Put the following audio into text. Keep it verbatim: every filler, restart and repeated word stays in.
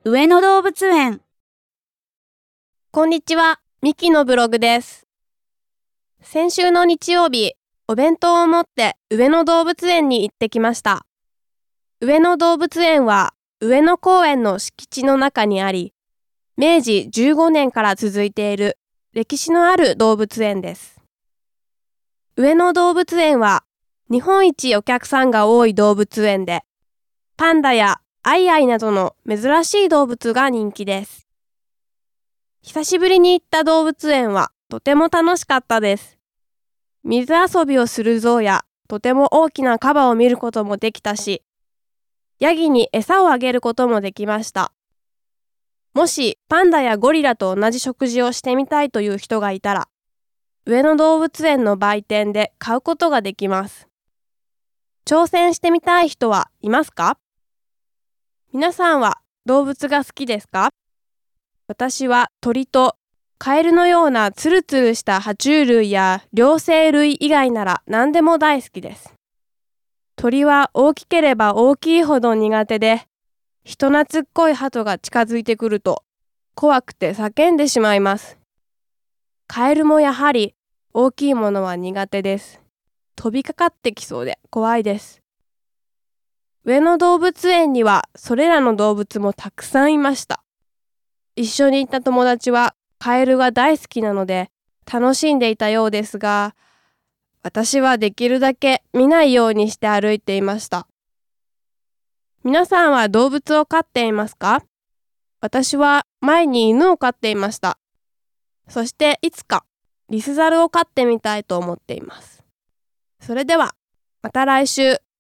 上野動物園。 こんにちは、ミキのブログです。先週の日曜日、お弁当を持って上野動物園に行ってきました。上野動物園は上野公園の敷地の中にあり、めいじじゅうごねんから続いている歴史のある動物園です。上野動物園は日本一お客さんが多い動物園で、パンダやアイアイなどの珍しい動物が人気です。久しぶりに行った動物園はとても楽しかったです。水遊びをする象やとても大きなカバを見ることもできたし、ヤギに餌をあげることもできました。もしパンダやゴリラと同じ食事をしてみたいという人がいたら、上野動物園の売店で買うことができます。挑戦してみたい人はいますか？皆さんは動物が好きですか？私は鳥とカエルのようなツルツルした爬虫類や両生類以外なら何でも大好きです。鳥は大きければ大きいほど苦手で、人懐っこい鳩が近づいてくると怖くて叫んでしまいます。カエルもやはり大きいものは苦手です。飛びかかってきそうで怖いです。上野動物園にはそれらの動物もたくさんいました。一緒に行った友達はカエルが大好きなので楽しんでいたようですが、私はできるだけ見ないようにして歩いていました。皆さんは動物を飼っていますか？私は前に犬を飼っていました。そしていつかリスザルを飼ってみたいと思っています。それではまた来週。